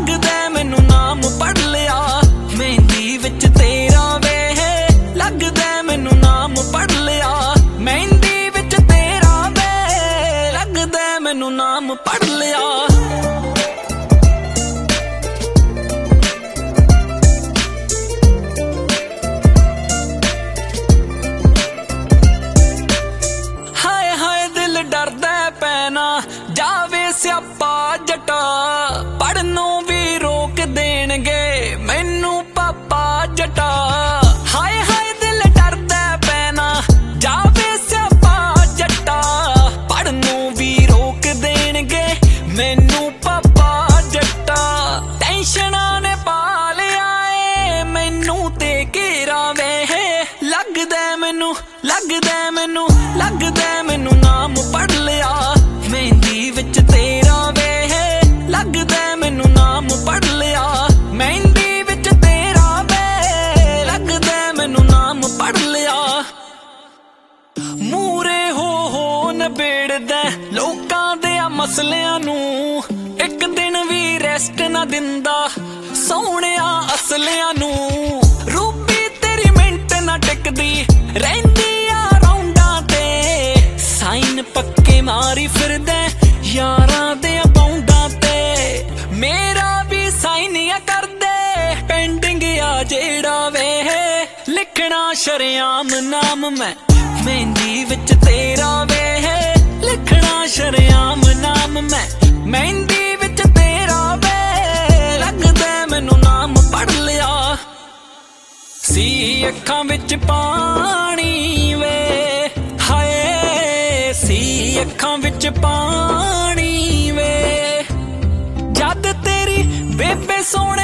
लगदा मैनू नाम पढ़ लिया मेहंदी विच तेरा वे लगदा मैनू नाम पढ़ लिया मेहंदी विच तेरा वे लगदा मैनू नाम पढ़ लिया। डरदा पैना जावे स्यापा जटा पढ़नों भी रोक देणगे मैनू पापा जटा। हाय हाय दिल डरदा पैना जावे स्यापा जटा पढ़नों भी रोक देणगे मैनू पापा जटा। टेंशना ने पा लिया ए मैनू ते घेरा वे लगदा मैनू नाम पढ़ लिया मेहंदी विच तेरा वे लगदा मैनू नाम पढ़ लिया मेहंदी विच तेरा वे लगदा मैनू नाम पढ़ लिया। मूरे हो नबेड़दा लोकां दे मसलियां नू एक दिन भी रेस्ट ना दिंदा सोहणिया असलियां नू। रूबी तेरी मिंट ना टिकदी रहिंदी साइन पक्के मारी फिरदा यारां दे अकाउंटां ते मेरा भी साइन या कर दे पेंडिंग आ जेड़ा वे लिखना शरेआम नाम मैं मेहंदी विच तेरा वे लिखना शरेआम नाम मैं मेहंदी विच तेरा वे लगदा मैनू नाम पढ़ लिया। सी अखां विच पानी वे अखां विच पानी वे जद तेरी बेबे सोहणे